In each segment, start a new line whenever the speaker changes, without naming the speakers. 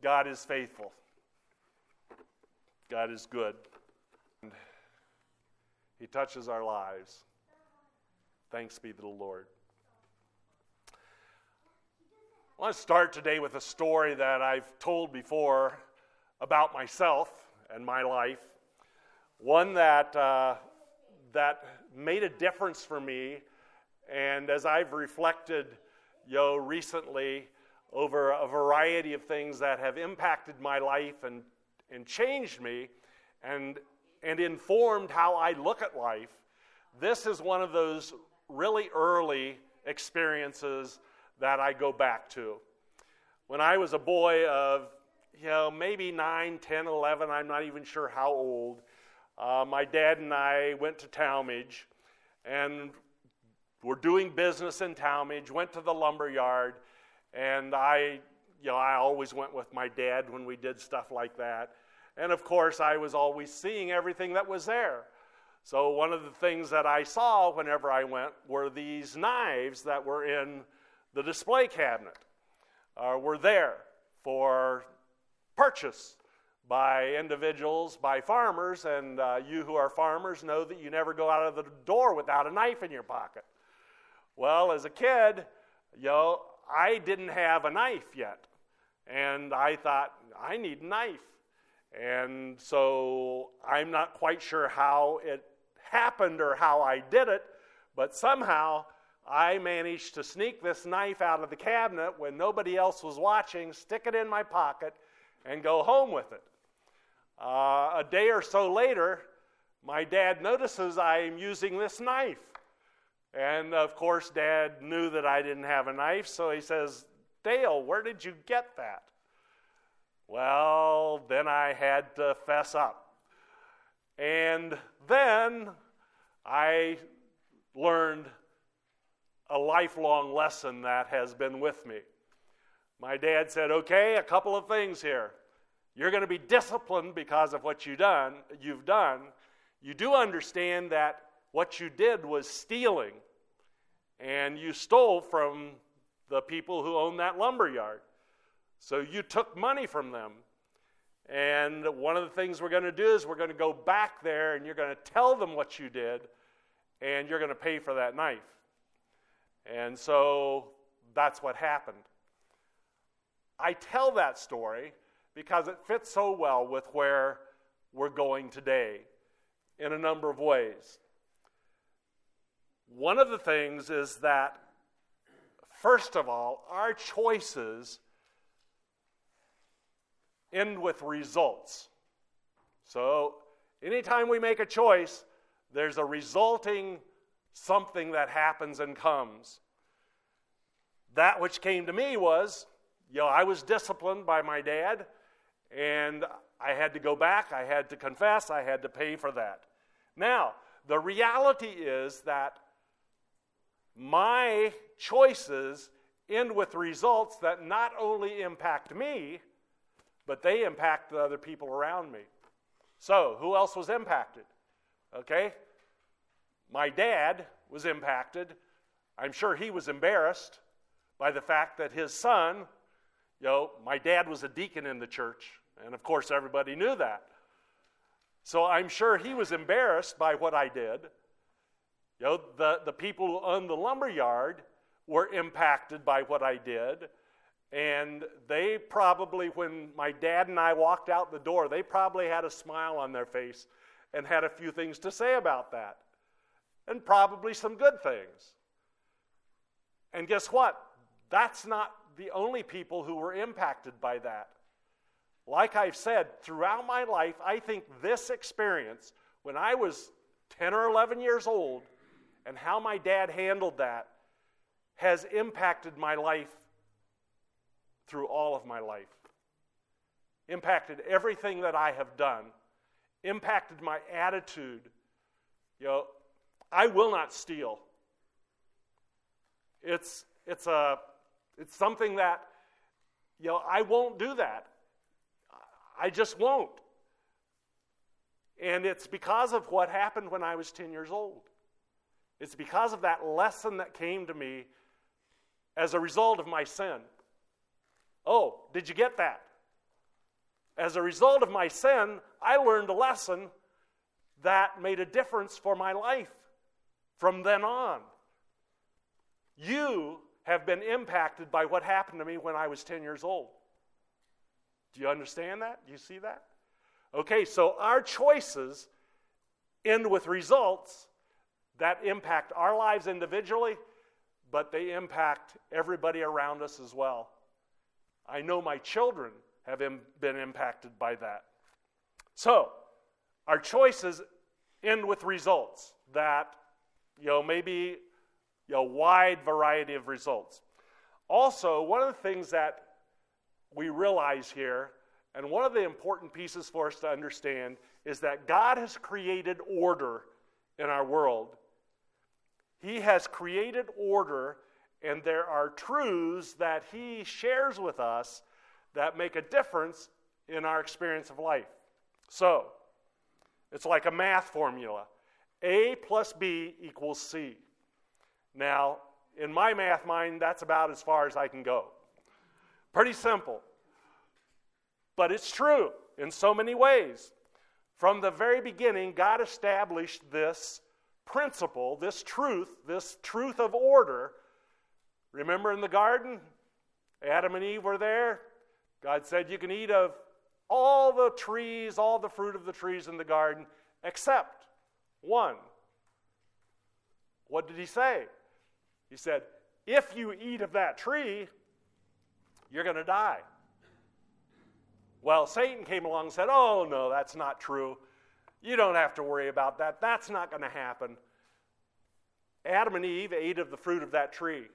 God is faithful. God is good. And He touches our lives. Thanks be to the Lord. I want to start today with a story that I've told before about myself and my life. One that made a difference for me, and as I've reflected, recently over a variety of things that have impacted my life and changed me, and informed how I look at life. This is one of those really early experiences that I go back to. When I was a boy of, maybe 9, 10, 11, I'm not even sure how old, my dad and I went to Talmadge, and we're doing business in Talmadge, went to the lumber yard, and I always went with my dad when we did stuff like that. And of course, I was always seeing everything that was there. So one of the things that I saw whenever I went were these knives that were in the display cabinet, were there for purchase by individuals, by farmers, and you who are farmers know that you never go out of the door without a knife in your pocket. Well, as a kid, I didn't have a knife yet, and I thought, I need a knife. And so I'm not quite sure how it happened or how I did it, but somehow I managed to sneak this knife out of the cabinet when nobody else was watching, stick it in my pocket, and go home with it. A day or so later, my dad notices I'm using this knife. And of course, Dad knew that I didn't have a knife, so he says, "Dale, where did you get that?" Well, then I had to fess up. And then I learned a lifelong lesson that has been with me. My dad said, "Okay, a couple of things here. You're going to be disciplined because of what you've done. You do understand that what you did was stealing, and you stole from the people who own that lumber yard. So you took money from them. And one of the things we're going to do is we're going to go back there, and you're going to tell them what you did, and you're going to pay for that knife." And so that's what happened. I tell that story because it fits so well with where we're going today in a number of ways. One of the things is that, first of all, our choices end with results. So anytime we make a choice, there's a resulting something that happens and comes. That which came to me was, I was disciplined by my dad, and I had to go back, I had to confess, I had to pay for that. Now, the reality is that my choices end with results that not only impact me, but they impact the other people around me. So, who else was impacted? Okay? My dad was impacted. I'm sure he was embarrassed by the fact that his son, my dad was a deacon in the church, and of course everybody knew that. So I'm sure he was embarrassed by what I did. The people who owned the lumber yard were impacted by what I did, and they probably, when my dad and I walked out the door, they probably had a smile on their face and had a few things to say about that, and probably some good things. And guess what? That's not the only people who were impacted by that. Like I've said, throughout my life, I think this experience, when I was 10 or 11 years old, and how my dad handled that, has impacted my life through all of my life. Impacted everything that I have done. Impacted my attitude. I will not steal. It's something that, I won't do that. I just won't. And it's because of what happened when I was 10 years old. It's because of that lesson that came to me as a result of my sin. Oh, did you get that? As a result of my sin, I learned a lesson that made a difference for my life from then on. You have been impacted by what happened to me when I was 10 years old. Do you understand that? Do you see that? Okay, so our choices end with results that impact our lives individually, but they impact everybody around us as well. I know my children have been impacted by that. So, our choices end with results that, maybe a wide variety of results. Also, one of the things that we realize here, and one of the important pieces for us to understand, is that God has created order in our world. He has created order, and there are truths that He shares with us that make a difference in our experience of life. So, it's like a math formula. A plus B equals C. Now, in my math mind, that's about as far as I can go. Pretty simple. But it's true in so many ways. From the very beginning, God established this principle, this truth of order. Remember in the garden? Adam and Eve were there. God said you can eat of all the trees, all the fruit of the trees in the garden, except one. What did He say? He said, if you eat of that tree, you're going to die. Well, Satan came along and said, oh, no, that's not true. You don't have to worry about that. That's not going to happen. Adam and Eve ate of the fruit of that tree.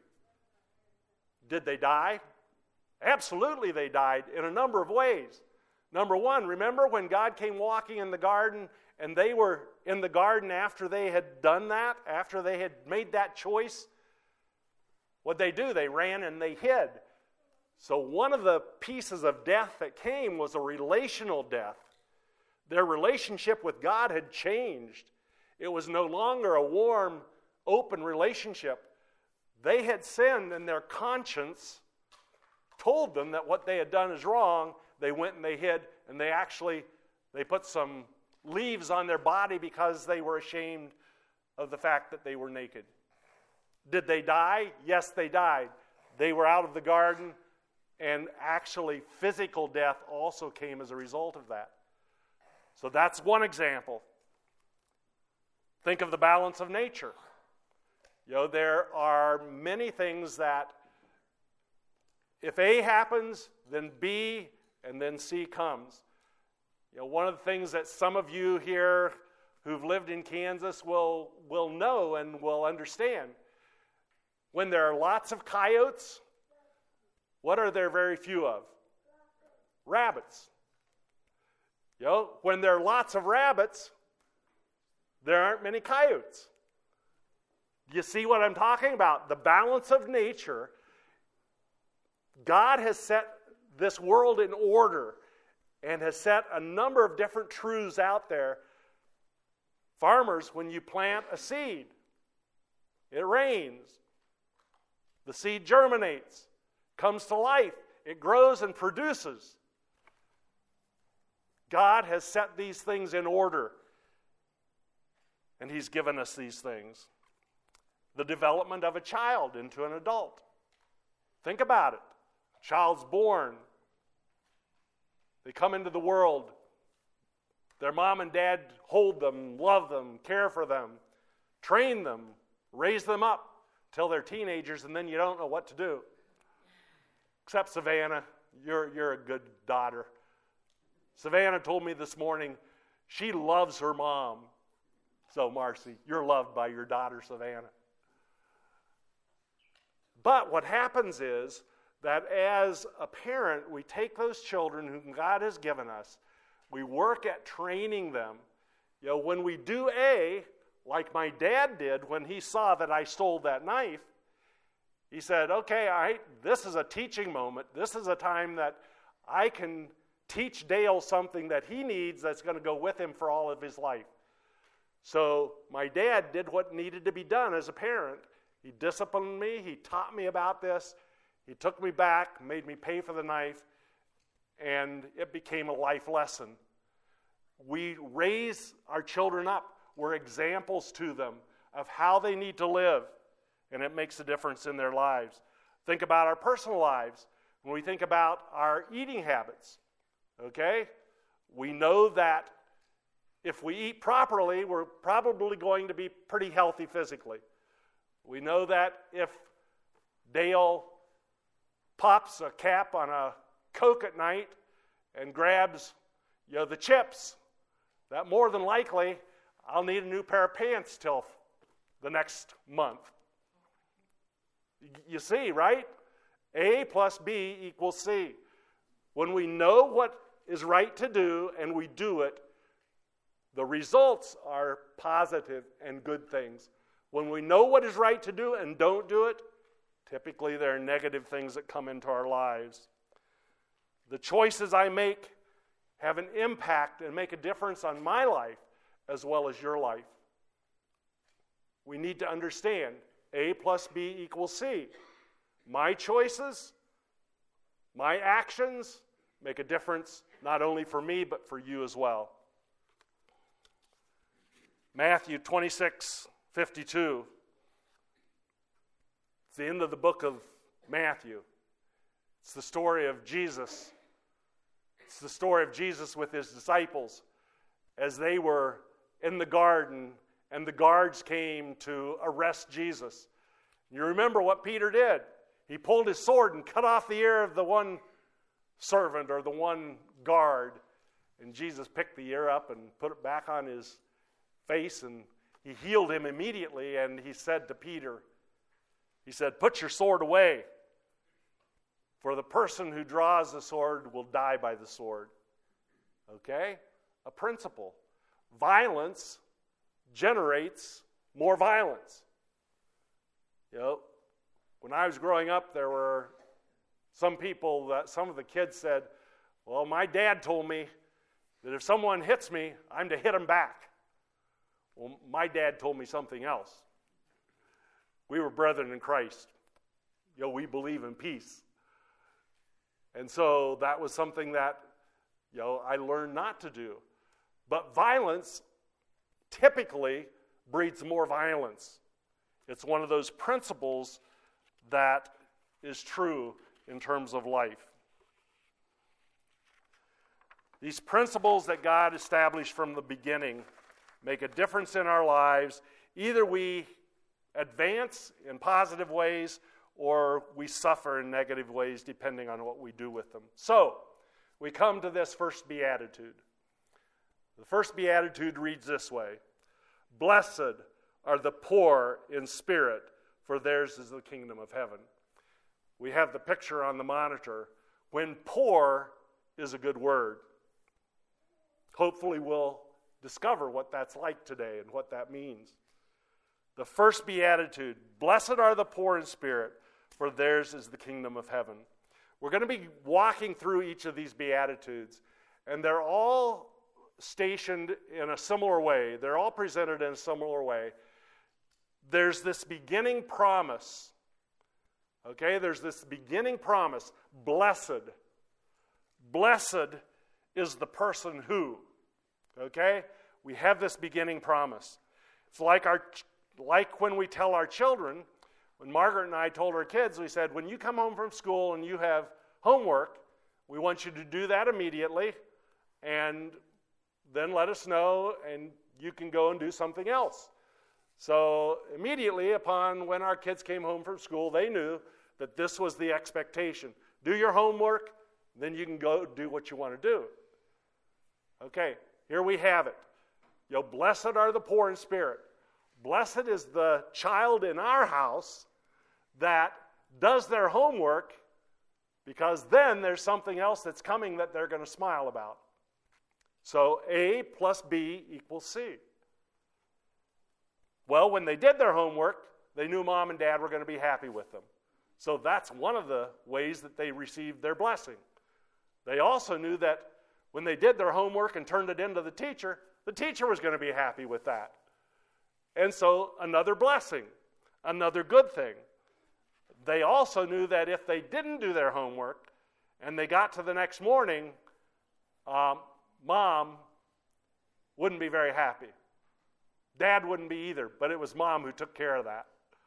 Did they die? Absolutely they died in a number of ways. Number one, remember when God came walking in the garden and they were in the garden after they had done that, after they had made that choice? What'd they do? They ran and they hid. So one of the pieces of death that came was a relational death. Their relationship with God had changed. It was no longer a warm, open relationship. They had sinned, and their conscience told them that what they had done is wrong. They went and they hid, and they put some leaves on their body because they were ashamed of the fact that they were naked. Did they die? Yes, they died. They were out of the garden, and actually physical death also came as a result of that. So that's one example. Think of the balance of nature. There are many things that if A happens, then B, and then C comes. One of the things that some of you here who've lived in Kansas will know and will understand. When there are lots of coyotes, what are there very few of? Rabbits. When there are lots of rabbits, there aren't many coyotes. You see what I'm talking about? The balance of nature. God has set this world in order and has set a number of different truths out there. Farmers, when you plant a seed, it rains. The seed germinates, comes to life. It grows and produces. God has set these things in order, and He's given us these things. The development of a child into an adult. Think about it. A child's born. They come into the world. Their mom and dad hold them, love them, care for them, train them, raise them up till they're teenagers, and then you don't know what to do. Except Savannah, you're a good daughter. Savannah told me this morning she loves her mom. So, Marcy, you're loved by your daughter, Savannah. But what happens is that as a parent, we take those children whom God has given us, we work at training them. When we do A, like my dad did when he saw that I stole that knife, he said, okay, this is a teaching moment. This is a time that I can teach Dale something that he needs that's going to go with him for all of his life. So my dad did what needed to be done as a parent. He disciplined me. He taught me about this. He took me back, made me pay for the knife, and it became a life lesson. We raise our children up. We're examples to them of how they need to live, and it makes a difference in their lives. Think about our personal lives. When we think about our eating habits, okay? We know that if we eat properly, we're probably going to be pretty healthy physically. We know that if Dale pops a cap on a Coke at night and grabs, the chips, that more than likely I'll need a new pair of pants till the next month. You see, right? A plus B equals C. When we know what is right to do and we do it, the results are positive and good things. When we know what is right to do and don't do it, typically there are negative things that come into our lives. The choices I make have an impact and make a difference on my life as well as your life. We need to understand A plus B equals C. My choices, my actions make a difference not only for me but for you as well. Matthew 26:52. It's the end of the book of Matthew. It's the story of Jesus. It's the story of Jesus with his disciples as they were in the garden and the guards came to arrest Jesus. You remember what Peter did. He pulled his sword and cut off the ear of the one servant or the one guard. And Jesus picked the ear up and put it back on his face, and he healed him immediately. And he said to Peter, he said, "Put your sword away, for the person who draws the sword will die by the sword." Okay? A principle. Violence generates more violence. When I was growing up, there were some of the kids said, "Well, my dad told me that if someone hits me, I'm to hit him back." Well, my dad told me something else. We were brethren in Christ. We believe in peace. And so that was something that, I learned not to do. But violence typically breeds more violence. It's one of those principles that is true in terms of life. These principles that God established from the beginning make a difference in our lives. Either we advance in positive ways or we suffer in negative ways depending on what we do with them. So, we come to this first beatitude. The first beatitude reads this way: "Blessed are the poor in spirit, for theirs is the kingdom of heaven." We have the picture on the monitor. When poor is a good word. Hopefully we'll discover what that's like today and what that means. The first beatitude: "Blessed are the poor in spirit, for theirs is the kingdom of heaven." We're going to be walking through each of these beatitudes, and they're all stationed in a similar way. They're all presented in a similar way. There's this beginning promise. Okay, there's this beginning promise. Blessed. Blessed is the person who. Okay? We have this beginning promise. It's like when we tell our children, when Margaret and I told our kids, we said, when you come home from school and you have homework, we want you to do that immediately, and then let us know, and you can go and do something else. So immediately upon when our kids came home from school, they knew that this was the expectation. Do your homework, then you can go do what you want to do. Okay, here we have it. Blessed are the poor in spirit. Blessed is the child in our house that does their homework, because then there's something else that's coming that they're going to smile about. So A plus B equals C. Well, when they did their homework, they knew mom and dad were going to be happy with them. So that's one of the ways that they received their blessing. They also knew that when they did their homework and turned it into the teacher was going to be happy with that. And so another blessing, another good thing. They also knew that if they didn't do their homework and they got to the next morning, Mom wouldn't be very happy. Dad wouldn't be either, but it was Mom who took care of that.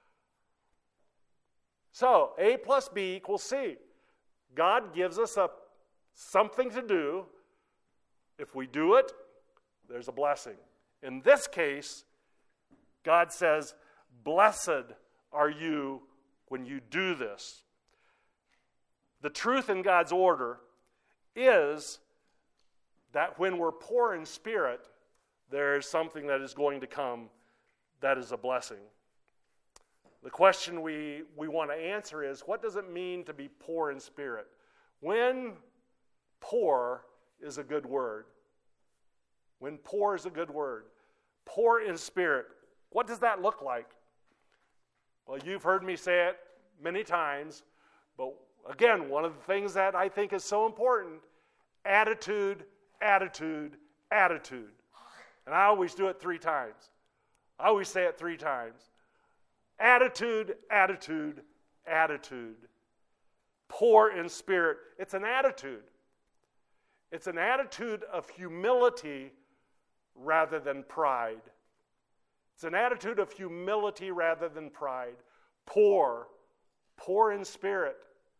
So, A plus B equals C. God gives us something to do. If we do it, there's a blessing. In this case, God says, blessed are you when you do this. The truth in God's order is that when we're poor in spirit, there is something that is going to come that is a blessing. The question we want to answer is, what does it mean to be poor in spirit? When poor is a good word. When poor is a good word. Poor in spirit. What does that look like? Well, you've heard me say it many times, but again, one of the things that I think is so important, attitude, attitude, attitude. And I always do it 3 times. I always say it 3 times. Attitude, attitude, attitude. Poor in spirit. It's an attitude. It's an attitude of humility rather than pride. It's an attitude of humility rather than pride. Poor in spirit.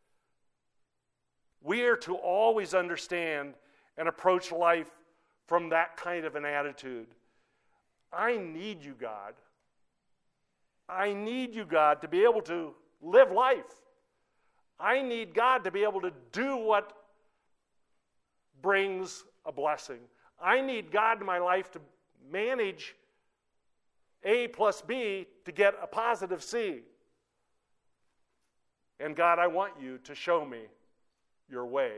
We are to always understand and approach life from that kind of an attitude. I need you, God. I need you, God, to be able to live life. I need God to be able to do what brings a blessing. I need God in my life to manage A plus B to get a positive C. And God, I want you to show me your way.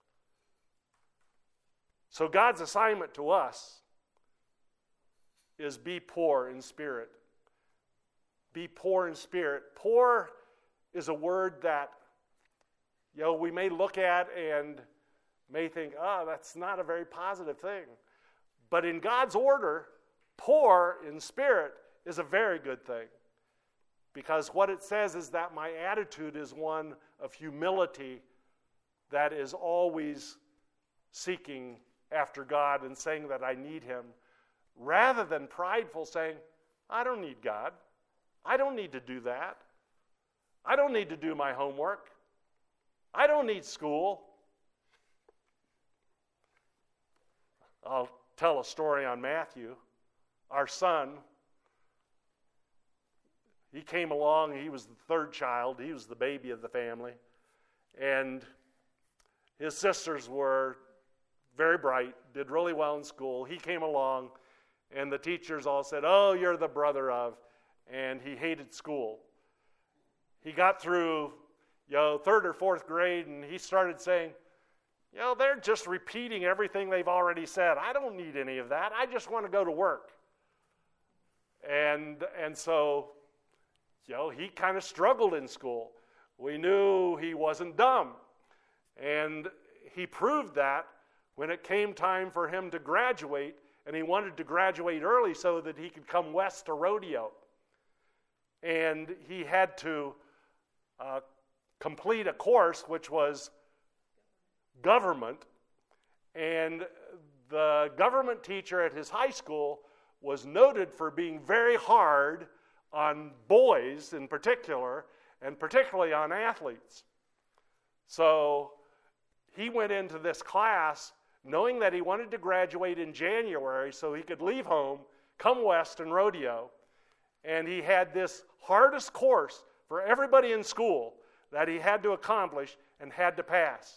So God's assignment to us is be poor in spirit. Be poor in spirit. Poor is a word that, we may look at and may think, that's not a very positive thing. But in God's order, poor in spirit is a very good thing. Because what it says is that my attitude is one of humility that is always seeking after God and saying that I need Him, rather than prideful saying, I don't need God. I don't need to do that. I don't need to do my homework. I don't need school. I'll tell a story on Matthew. Our son, he came along, he was the 3rd child, he was the baby of the family, and his sisters were very bright, did really well in school. He came along, and the teachers all said, oh, you're the brother of, and he hated school. He got through, 3rd or 4th grade, and he started saying, they're just repeating everything they've already said. I don't need any of that. I just want to go to work. And so, he kind of struggled in school. We knew he wasn't dumb. And he proved that when it came time for him to graduate, and he wanted to graduate early so that he could come west to rodeo. And he had to complete a course which was government, and the government teacher at his high school was noted for being very hard on boys in particular, and particularly on athletes. So he went into this class knowing that he wanted to graduate in January so he could leave home, come west and rodeo, and he had this hardest course for everybody in school that he had to accomplish and had to pass.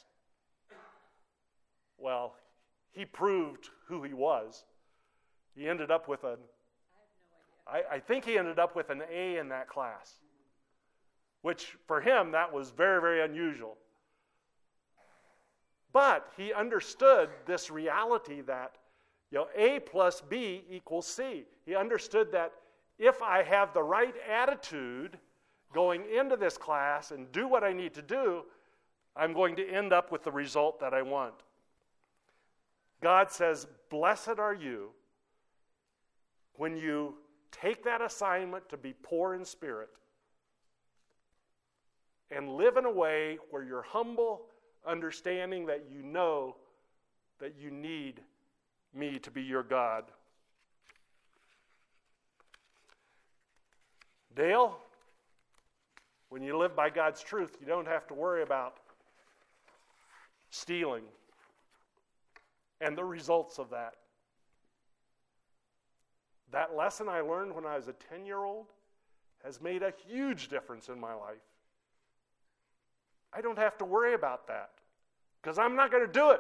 Well, he proved who he was. He ended up with I think he ended up with an A in that class, which for him, that was very, very unusual. But he understood this reality that, A plus B equals C. He understood that if I have the right attitude going into this class and do what I need to do, I'm going to end up with the result that I want. God says, blessed are you when you take that assignment to be poor in spirit and live in a way where you're humble understanding that you know that you need me to be your God. Dale, when you live by God's truth, you don't have to worry about stealing and the results of that. That lesson I learned when I was a 10-year-old has made a huge difference in my life. I don't have to worry about that because I'm not going to do it.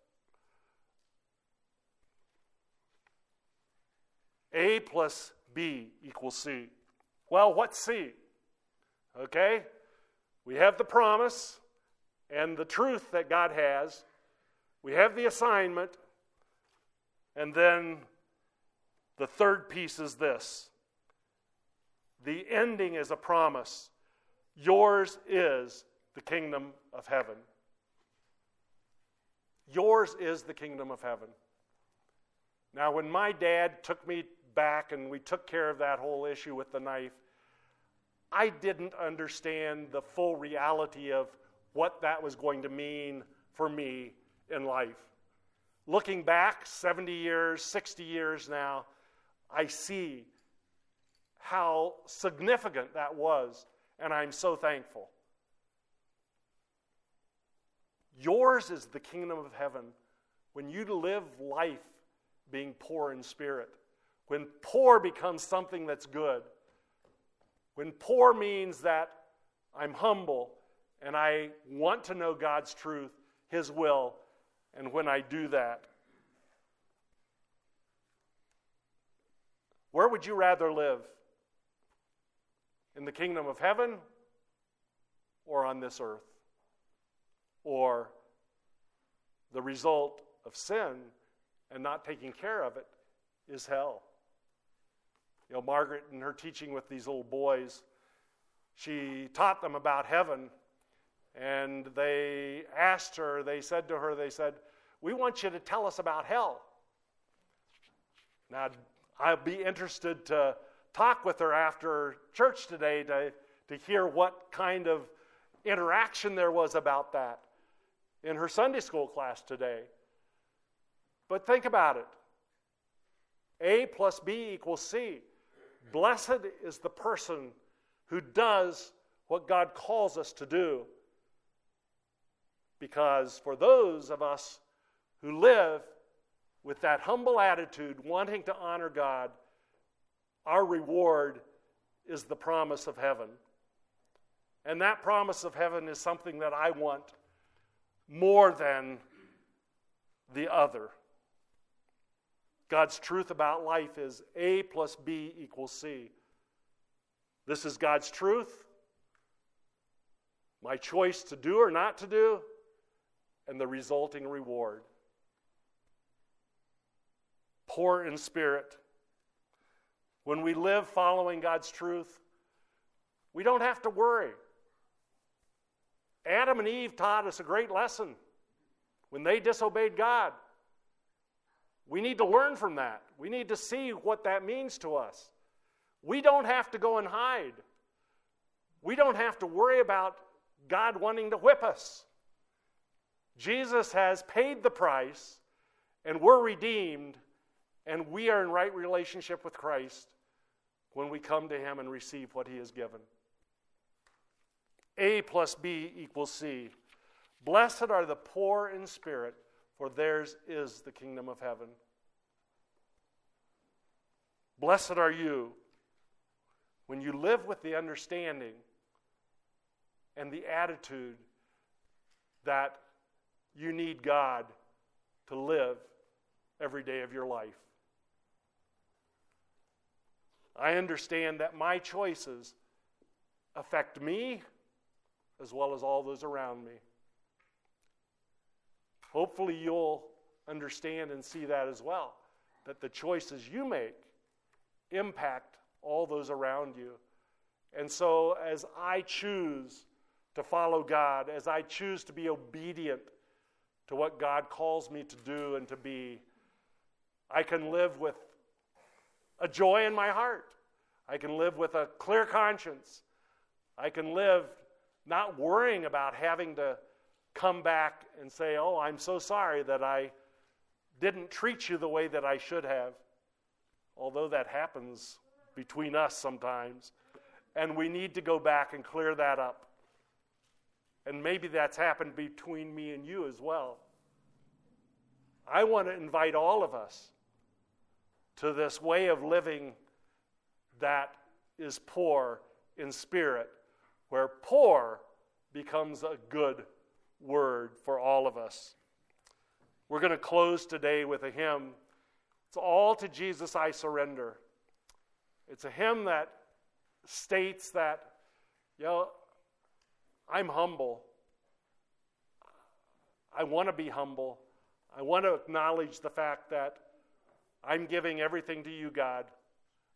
A plus B equals C. Well, what's C? Okay? We have the promise and the truth that God has. We have the assignment. And then the third piece is this. The ending is a promise. Yours is the kingdom of heaven. Yours is the kingdom of heaven. Now, when my dad took me back and we took care of that whole issue with the knife, I didn't understand the full reality of what that was going to mean for me in life. Looking back 70 years, 60 years now, I see how significant that was, and I'm so thankful. Yours is the kingdom of heaven when you live life being poor in spirit. When poor becomes something that's good. When poor means that I'm humble and I want to know God's truth, His will, and when I do that. Where would you rather live? In the kingdom of heaven or on this earth? Or the result of sin and not taking care of it is hell. You know, Margaret, in her teaching with these little boys, she taught them about heaven, and they said to her, we want you to tell us about hell. Now, I'll be interested to talk with her after church today to hear what kind of interaction there was about that in her Sunday school class today. But think about it. A plus B equals C. Blessed is the person who does what God calls us to do. Because for those of us who live with that humble attitude, wanting to honor God, our reward is the promise of heaven. And that promise of heaven is something that I want more than the other. God's truth about life is A plus B equals C. This is God's truth, my choice to do or not to do, and the resulting reward. Poor in spirit. When we live following God's truth, we don't have to worry. Adam and Eve taught us a great lesson when they disobeyed God. We need to learn from that. We need to see what that means to us. We don't have to go and hide. We don't have to worry about God wanting to whip us. Jesus has paid the price, and we're redeemed, and we are in right relationship with Christ when we come to Him and receive what He has given. A plus B equals C. Blessed are the poor in spirit, for theirs is the kingdom of heaven. Blessed are you when you live with the understanding and the attitude that you need God to live every day of your life. I understand that my choices affect me as well as all those around me. Hopefully you'll understand and see that as well, that the choices you make impact all those around you. And so as I choose to follow God, as I choose to be obedient to what God calls me to do and to be, I can live with a joy in my heart. I can live with a clear conscience. I can live not worrying about having to come back and say, oh, I'm so sorry that I didn't treat you the way that I should have. Although that happens between us sometimes. And we need to go back and clear that up. And maybe that's happened between me and you as well. I want to invite all of us to this way of living that is poor in spirit, where poor becomes a good word for all of us. We're going to close today with a hymn. It's All to Jesus I Surrender. It's a hymn that states that, I'm humble. I want to be humble. I want to acknowledge the fact that I'm giving everything to you, God.